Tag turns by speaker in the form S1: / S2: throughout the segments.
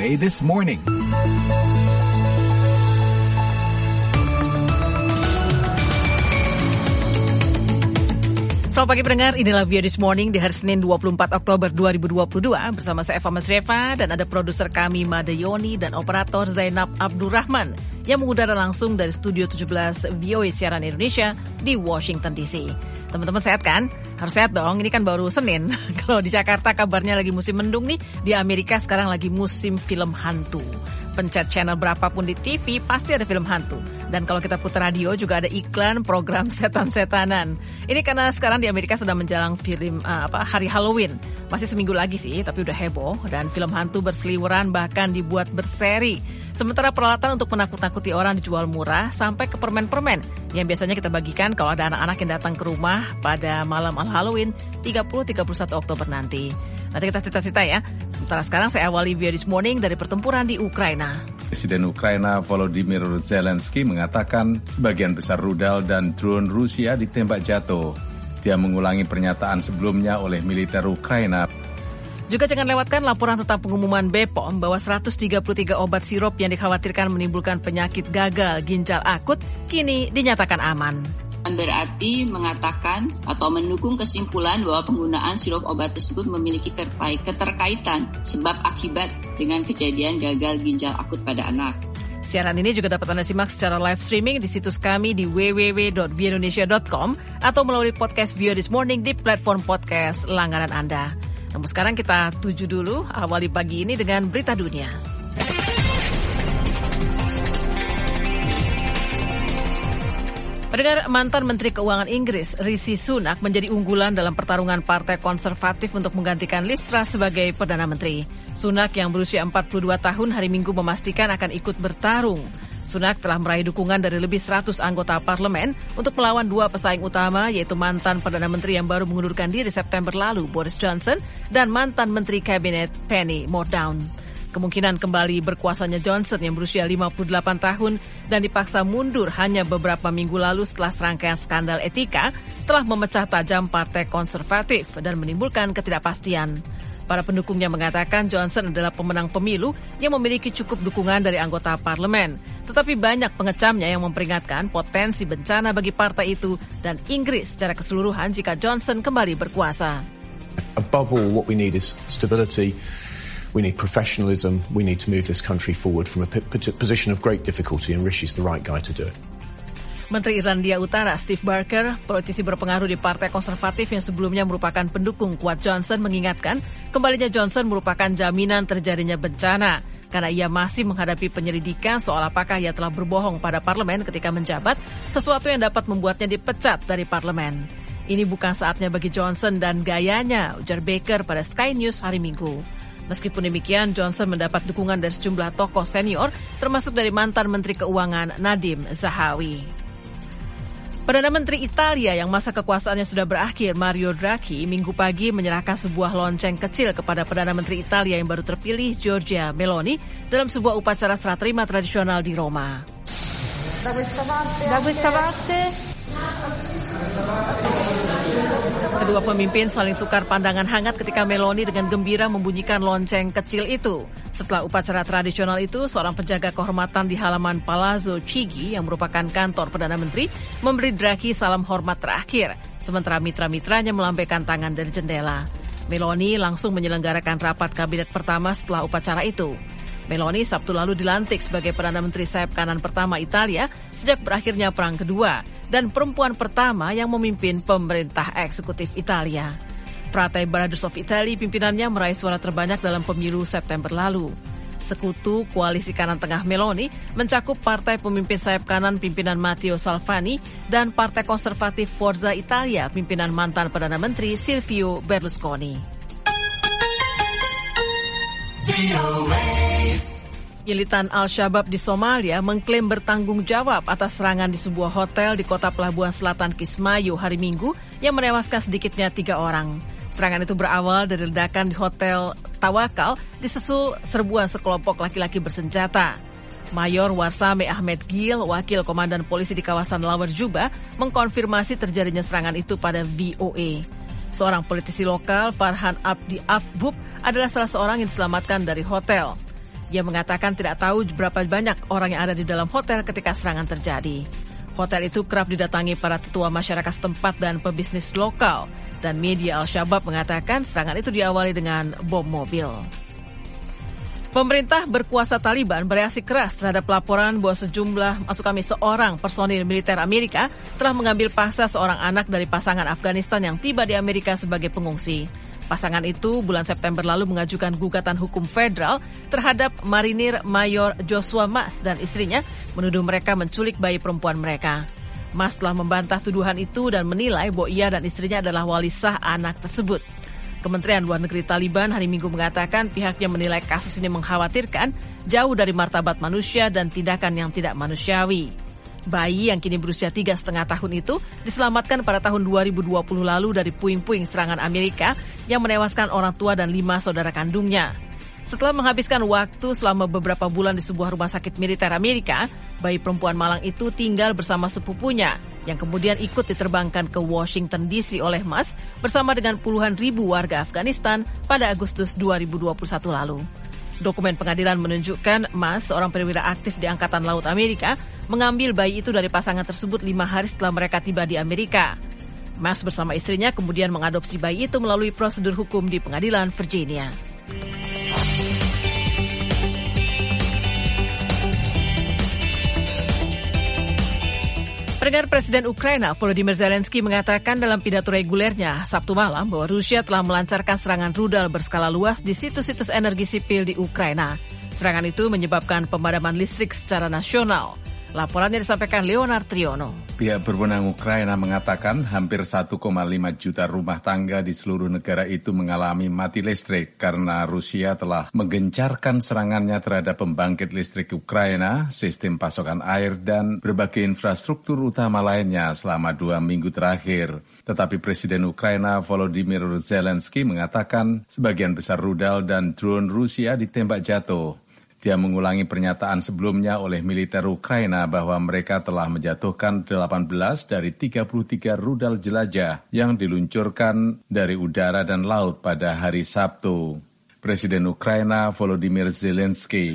S1: VOA This Morning.
S2: Selamat pagi pendengar, inilah VOA This Morning di hari Senin 24 Oktober 2022 bersama saya Eva Masreva dan ada produser kami Made Yoni dan operator Zainab Abdurrahman yang mengudara langsung dari Studio 17 VOA Siaran Indonesia di Washington DC. Teman-teman sehat kan? Harus sehat dong, ini kan baru Senin. Kalau di Jakarta kabarnya lagi musim mendung nih, di Amerika sekarang lagi musim film hantu. Pencet channel berapapun di TV pasti ada film hantu. Dan kalau kita putar radio juga ada iklan program setan-setanan. Ini karena sekarang di Amerika sedang menjelang film hari Halloween. Masih seminggu lagi sih, tapi udah heboh dan film hantu berseliweran bahkan dibuat berseri. Sementara peralatan untuk menakut-nakuti orang dijual murah sampai ke permen-permen yang biasanya kita bagikan kalau ada anak-anak yang datang ke rumah pada malam Halloween 30-31 Oktober nanti. Nanti kita cita-cita ya. Sementara sekarang saya awali VOA This Morning dari pertempuran di Ukraina.
S3: Presiden Ukraina Volodymyr Zelensky mengatakan sebagian besar rudal dan drone Rusia ditembak jatuh. Dia mengulangi pernyataan sebelumnya oleh militer Ukraina.
S2: Juga jangan lewatkan laporan tentang pengumuman BPOM bahwa 133 obat sirup yang dikhawatirkan menimbulkan penyakit gagal ginjal akut kini dinyatakan aman.
S4: Berarti mengatakan atau mendukung kesimpulan bahwa penggunaan sirup obat tersebut memiliki keterkaitan sebab akibat dengan kejadian gagal ginjal akut pada anak.
S2: Siaran ini juga dapat Anda simak secara live streaming di situs kami di www.voaindonesia.com atau melalui podcast VOA This Morning di platform podcast langganan Anda. Namun sekarang kita tuju dulu awali pagi ini dengan berita dunia. Pendengar, mantan Menteri Keuangan Inggris Rishi Sunak menjadi unggulan dalam pertarungan Partai Konservatif untuk menggantikan Liz Truss sebagai Perdana Menteri. Sunak yang berusia 42 tahun hari Minggu memastikan akan ikut bertarung. Sunak telah meraih dukungan dari lebih 100 anggota parlemen untuk melawan dua pesaing utama yaitu mantan Perdana Menteri yang baru mengundurkan diri September lalu Boris Johnson dan mantan Menteri Kabinet Penny Mordaunt. Kemungkinan kembali berkuasanya Johnson yang berusia 58 tahun dan dipaksa mundur hanya beberapa minggu lalu setelah serangkaian skandal etika telah memecah tajam Partai Konservatif dan menimbulkan ketidakpastian. Para pendukungnya mengatakan Johnson adalah pemenang pemilu yang memiliki cukup dukungan dari anggota parlemen. Tetapi banyak pengecamnya yang memperingatkan potensi bencana bagi partai itu dan Inggris secara keseluruhan jika Johnson kembali berkuasa.
S5: Above all, what we need is stability. We need professionalism. We need to move this country forward from a position of great difficulty, and Rishi's the right guy to do it.
S2: Menteri Irlandia Utara Steve Barker, politisi berpengaruh di Partai Konservatif yang sebelumnya merupakan pendukung kuat Johnson, mengingatkan kembalinya Johnson merupakan jaminan terjadinya bencana karena ia masih menghadapi penyelidikan soal apakah ia telah berbohong pada parlemen ketika menjabat, sesuatu yang dapat membuatnya dipecat dari parlemen. Ini bukan saatnya bagi Johnson dan gayanya, ujar Baker pada Sky News hari Minggu. Meskipun demikian, Johnson mendapat dukungan dari sejumlah tokoh senior, termasuk dari mantan Menteri Keuangan Nadhim Zahawi. Perdana Menteri Italia yang masa kekuasaannya sudah berakhir, Mario Draghi, Minggu pagi menyerahkan sebuah lonceng kecil kepada Perdana Menteri Italia yang baru terpilih, Giorgia Meloni, dalam sebuah upacara serah terima tradisional di Roma. Kedua pemimpin saling tukar pandangan hangat ketika Meloni dengan gembira membunyikan lonceng kecil itu. Setelah upacara tradisional itu, seorang penjaga kehormatan di halaman Palazzo Chigi yang merupakan kantor Perdana Menteri memberi Draghi salam hormat terakhir, sementara mitra-mitranya melambaikan tangan dari jendela. Meloni langsung menyelenggarakan rapat kabinet pertama setelah upacara itu. Meloni Sabtu lalu dilantik sebagai Perdana Menteri sayap kanan pertama Italia sejak berakhirnya Perang Kedua dan perempuan pertama yang memimpin pemerintah eksekutif Italia. Partai Brothers of Italy pimpinannya meraih suara terbanyak dalam pemilu September lalu. Sekutu Koalisi Kanan Tengah Meloni mencakup partai pemimpin sayap kanan pimpinan Matteo Salvini dan Partai Konservatif Forza Italia pimpinan mantan Perdana Menteri Silvio Berlusconi. Militan Al-Shabaab di Somalia mengklaim bertanggung jawab atas serangan di sebuah hotel di kota pelabuhan selatan Kismayo hari Minggu yang menewaskan sedikitnya 3 orang. Serangan itu berawal dari ledakan di Hotel Tawakal disusul serbuan sekelompok laki-laki bersenjata. Mayor Warsame Ahmed Gil, wakil komandan polisi di kawasan Lower Juba, mengkonfirmasi terjadinya serangan itu pada VOA. Seorang politisi lokal, Farhan Abdi Afbub, adalah salah seorang yang diselamatkan dari hotel. Ia mengatakan tidak tahu berapa banyak orang yang ada di dalam hotel ketika serangan terjadi. Hotel itu kerap didatangi para tetua masyarakat setempat dan pebisnis lokal. Dan media Al-Shabaab mengatakan serangan itu diawali dengan bom mobil. Pemerintah berkuasa Taliban bereaksi keras terhadap laporan bahwa seorang personil militer Amerika telah mengambil paksa seorang anak dari pasangan Afghanistan yang tiba di Amerika sebagai pengungsi. Pasangan itu bulan September lalu mengajukan gugatan hukum federal terhadap Marinir Mayor Joshua Mas dan istrinya, menuduh mereka menculik bayi perempuan mereka. Mas telah membantah tuduhan itu dan menilai bahwa ia dan istrinya adalah wali sah anak tersebut. Kementerian Luar Negeri Taliban hari Minggu mengatakan pihaknya menilai kasus ini mengkhawatirkan, jauh dari martabat manusia dan tindakan yang tidak manusiawi. Bayi yang kini berusia 3,5 tahun itu diselamatkan pada tahun 2020 lalu dari puing-puing serangan Amerika yang menewaskan orang tua dan 5 saudara kandungnya. Setelah menghabiskan waktu selama beberapa bulan di sebuah rumah sakit militer Amerika, bayi perempuan malang itu tinggal bersama sepupunya yang kemudian ikut diterbangkan ke Washington DC oleh Mas bersama dengan puluhan ribu warga Afghanistan pada Agustus 2021 lalu. Dokumen pengadilan menunjukkan Mas, seorang perwira aktif di Angkatan Laut Amerika, mengambil bayi itu dari pasangan tersebut 5 hari setelah mereka tiba di Amerika. Mas bersama istrinya kemudian mengadopsi bayi itu melalui prosedur hukum di pengadilan Virginia. Pendengar, Presiden Ukraina Volodymyr Zelensky mengatakan dalam pidato regulernya Sabtu malam bahwa Rusia telah melancarkan serangan rudal berskala luas di situs-situs energi sipil di Ukraina. Serangan itu menyebabkan pemadaman listrik secara nasional. Laporannya disampaikan Leonard Triono.
S3: Pihak berwenang Ukraina mengatakan hampir 1,5 juta rumah tangga di seluruh negara itu mengalami mati listrik karena Rusia telah menggencarkan serangannya terhadap pembangkit listrik Ukraina, sistem pasokan air, dan berbagai infrastruktur utama lainnya selama 2 minggu terakhir. Tetapi Presiden Ukraina Volodymyr Zelensky mengatakan sebagian besar rudal dan drone Rusia ditembak jatuh. Dia mengulangi pernyataan sebelumnya oleh militer Ukraina bahwa mereka telah menjatuhkan 18 dari 33 rudal jelajah yang diluncurkan dari udara dan laut pada hari Sabtu. Presiden Ukraina Volodymyr Zelensky.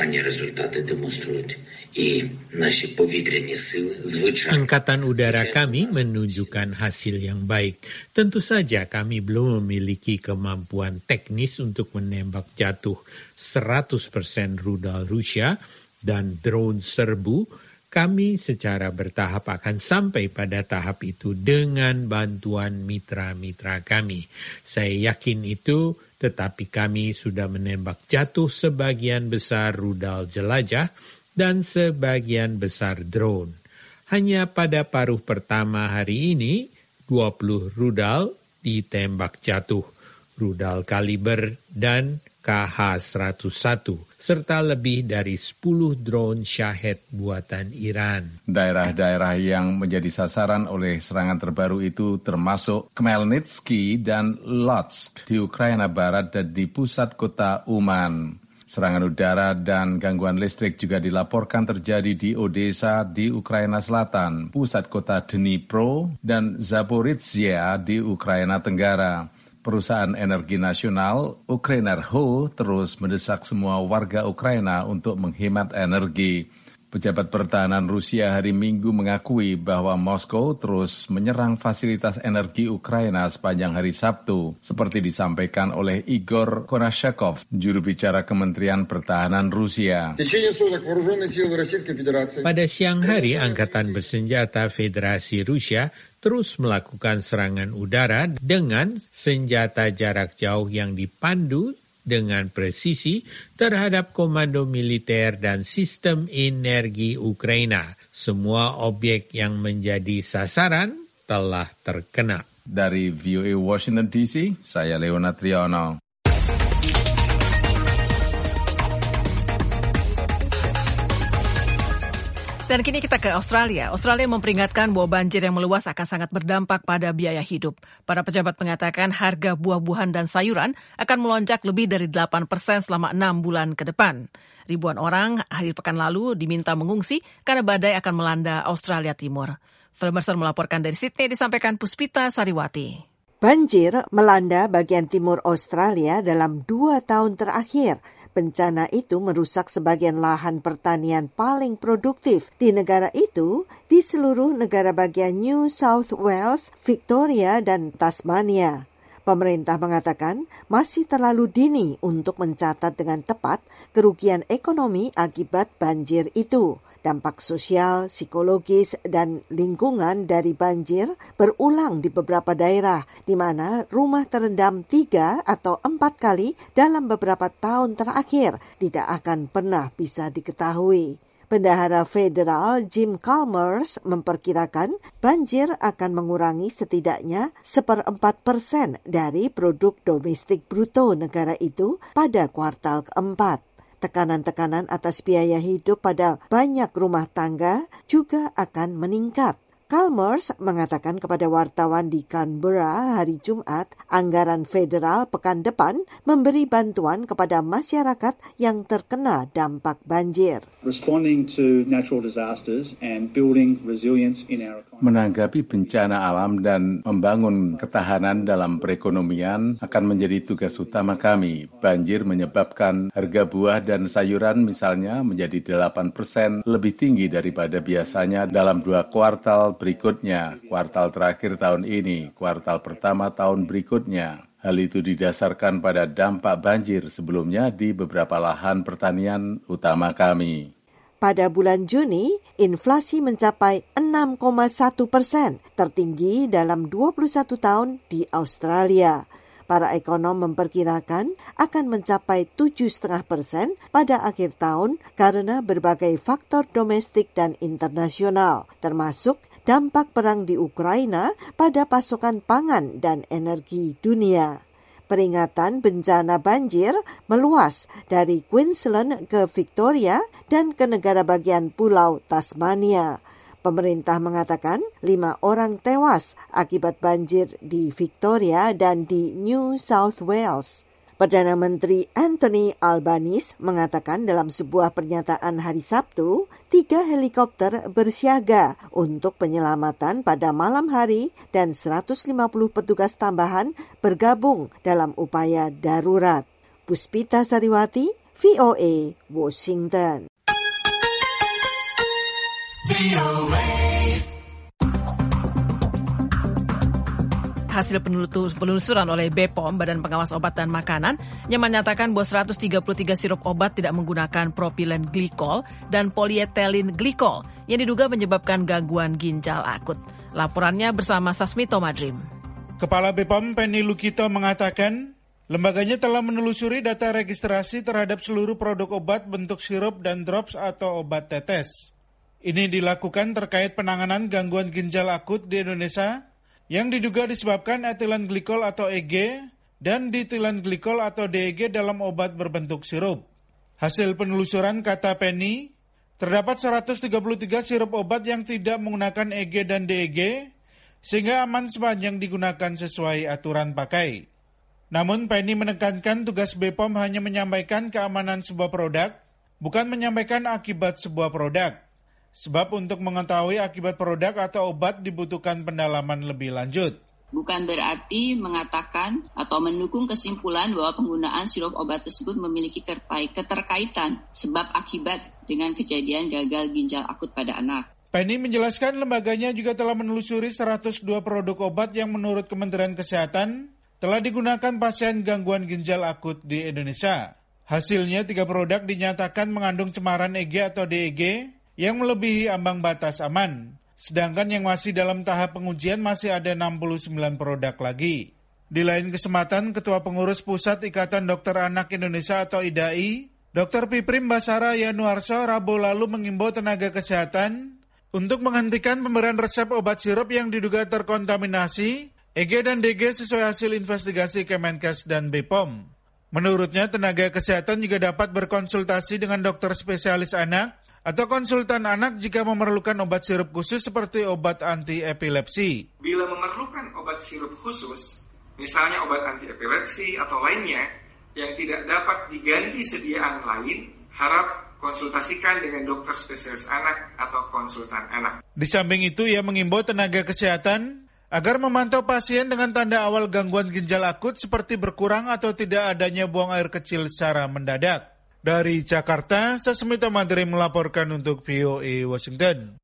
S1: Angkatan udara kami menunjukkan hasil yang baik. Tentu saja kami belum memiliki kemampuan teknis untuk menembak jatuh 100% rudal Rusia dan drone serbu. Kami secara bertahap akan sampai pada tahap itu dengan bantuan mitra-mitra kami. Saya yakin itu, tetapi kami sudah menembak jatuh sebagian besar rudal jelajah dan sebagian besar drone. Hanya pada paruh pertama hari ini, 20 rudal ditembak jatuh, rudal kaliber dan KH-101, serta lebih dari 10 drone Shahed buatan Iran.
S3: Daerah-daerah yang menjadi sasaran oleh serangan terbaru itu termasuk Khmelnytsky dan Lutsk di Ukraina Barat dan di pusat kota Uman. Serangan udara dan gangguan listrik juga dilaporkan terjadi di Odessa di Ukraina Selatan, pusat kota Dnipro, dan Zaporizhzhia di Ukraina Tenggara. Perusahaan energi nasional Ukrenergo terus mendesak semua warga Ukraina untuk menghemat energi. Pejabat pertahanan Rusia hari Minggu mengakui bahwa Moskow terus menyerang fasilitas energi Ukraina sepanjang hari Sabtu, seperti disampaikan oleh Igor Konashakov, juru bicara Kementerian Pertahanan Rusia.
S1: Pada siang hari, Angkatan Bersenjata Federasi Rusia terus melakukan serangan udara dengan senjata jarak jauh yang dipandu dengan presisi terhadap komando militer dan sistem energi Ukraina. Semua objek yang menjadi sasaran telah terkena.
S3: Dari VOA Washington DC, saya Leonard Triono.
S2: Dan kini kita ke Australia. Australia memperingatkan bahwa banjir yang meluas akan sangat berdampak pada biaya hidup. Para pejabat mengatakan harga buah-buahan dan sayuran akan melonjak lebih dari 8% selama 6 bulan ke depan. Ribuan orang akhir pekan lalu diminta mengungsi karena badai akan melanda Australia Timur. Phil Mercer melaporkan dari Sydney, disampaikan Puspita Sariwati.
S6: Banjir melanda bagian timur Australia dalam 2 tahun terakhir. Bencana itu merusak sebagian lahan pertanian paling produktif di negara itu di seluruh negara bagian New South Wales, Victoria, dan Tasmania. Pemerintah mengatakan masih terlalu dini untuk mencatat dengan tepat kerugian ekonomi akibat banjir itu. Dampak sosial, psikologis, dan lingkungan dari banjir berulang di beberapa daerah, di mana rumah terendam 3 atau 4 kali dalam beberapa tahun terakhir tidak akan pernah bisa diketahui. Bendahara Federal Jim Chalmers memperkirakan banjir akan mengurangi setidaknya 1/4% dari produk domestik bruto negara itu pada kuartal keempat. Tekanan-tekanan atas biaya hidup pada banyak rumah tangga juga akan meningkat. Chalmers mengatakan kepada wartawan di Canberra hari Jumat, anggaran federal pekan depan memberi bantuan kepada masyarakat yang terkena dampak banjir.
S7: Responding to natural disasters and building resilience in our economy.
S3: Menanggapi bencana alam dan membangun ketahanan dalam perekonomian akan menjadi tugas utama kami. Banjir menyebabkan harga buah dan sayuran misalnya menjadi 8% lebih tinggi daripada biasanya dalam 2 kuartal berikutnya, kuartal terakhir tahun ini, kuartal pertama tahun berikutnya. Hal itu didasarkan pada dampak banjir sebelumnya di beberapa lahan pertanian utama kami.
S6: Pada bulan Juni, inflasi mencapai 6,1%, tertinggi dalam 21 tahun di Australia. Para ekonom memperkirakan akan mencapai 7,5% pada akhir tahun karena berbagai faktor domestik dan internasional, termasuk dampak perang di Ukraina pada pasokan pangan dan energi dunia. Peringatan bencana banjir meluas dari Queensland ke Victoria dan ke negara bagian pulau Tasmania. Pemerintah mengatakan 5 orang tewas akibat banjir di Victoria dan di New South Wales. Perdana Menteri Anthony Albanese mengatakan dalam sebuah pernyataan hari Sabtu, 3 helikopter bersiaga untuk penyelamatan pada malam hari dan 150 petugas tambahan bergabung dalam upaya darurat. Puspita Sariwati, VOA, Washington.
S2: Hasil penelusuran oleh BPOM, Badan Pengawas Obat dan Makanan, yang menyatakan bahwa 133 sirup obat tidak menggunakan propilen glikol dan polietilen glikol yang diduga menyebabkan gangguan ginjal akut. Laporannya bersama Sasmito Madrim.
S8: Kepala BPOM Penny Lukito mengatakan, lembaganya telah menelusuri data registrasi terhadap seluruh produk obat bentuk sirup dan drops atau obat tetes. Ini dilakukan terkait penanganan gangguan ginjal akut di Indonesia yang diduga disebabkan etilen glikol atau EG dan dietilen glikol atau DEG dalam obat berbentuk sirup. Hasil penelusuran, kata Penny, terdapat 133 sirup obat yang tidak menggunakan EG dan DEG, sehingga aman sepanjang digunakan sesuai aturan pakai. Namun Penny menekankan tugas BPOM hanya menyampaikan keamanan sebuah produk, bukan menyampaikan akibat sebuah produk. Sebab untuk mengetahui akibat produk atau obat dibutuhkan pendalaman lebih lanjut.
S4: Bukan berarti mengatakan atau mendukung kesimpulan bahwa penggunaan sirup obat tersebut memiliki keterkaitan sebab akibat dengan kejadian gagal ginjal akut pada anak.
S8: Penny menjelaskan lembaganya juga telah menelusuri 102 produk obat yang menurut Kementerian Kesehatan telah digunakan pasien gangguan ginjal akut di Indonesia. Hasilnya 3 produk dinyatakan mengandung cemaran EG atau DEG yang melebihi ambang batas aman. Sedangkan yang masih dalam tahap pengujian masih ada 69 produk lagi. Di lain kesempatan, Ketua Pengurus Pusat Ikatan Dokter Anak Indonesia atau IDAI, Dr. Piprim Basara Yanuarso Rabu lalu mengimbau tenaga kesehatan untuk menghentikan pemberian resep obat sirup yang diduga terkontaminasi EG dan DG sesuai hasil investigasi Kemenkes dan BPOM. Menurutnya, tenaga kesehatan juga dapat berkonsultasi dengan dokter spesialis anak atau konsultan anak jika memerlukan obat sirup khusus seperti obat anti-epilepsi.
S9: Bila memerlukan obat sirup khusus, misalnya obat anti-epilepsi atau lainnya, yang tidak dapat diganti sediaan lain, harap konsultasikan dengan dokter spesialis anak atau konsultan anak.
S8: Di samping itu, ia mengimbau tenaga kesehatan agar memantau pasien dengan tanda awal gangguan ginjal akut seperti berkurang atau tidak adanya buang air kecil secara mendadak. Dari Jakarta, Sasmita Madri melaporkan untuk VOA Washington.